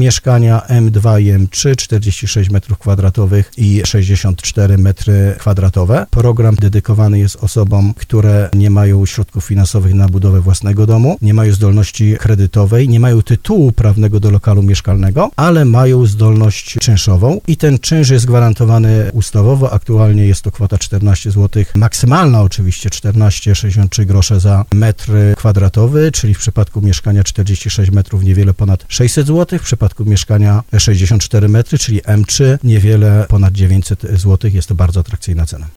mieszkania M2 i M3, 46 m2 i 64 m2. Program dedykowany jest osobom, które nie mają środków finansowych na budowę własnego domu, nie mają zdolności kredytowej, nie mają tytułu prawnego do lokalu mieszkalnego, ale mają zdolność czynszową i ten czynsz jest gwarantowany ustawowo. Aktualnie jest to kwota 14 zł, maksymalna oczywiście 14,63 grosze za metr kwadratowy, czyli w przypadku mieszkania 46 metrów niewiele ponad 600 zł, w przypadku mieszkania 64 metry, czyli M3 niewiele ponad 900 zł. Jest to bardzo atrakcyjna cena.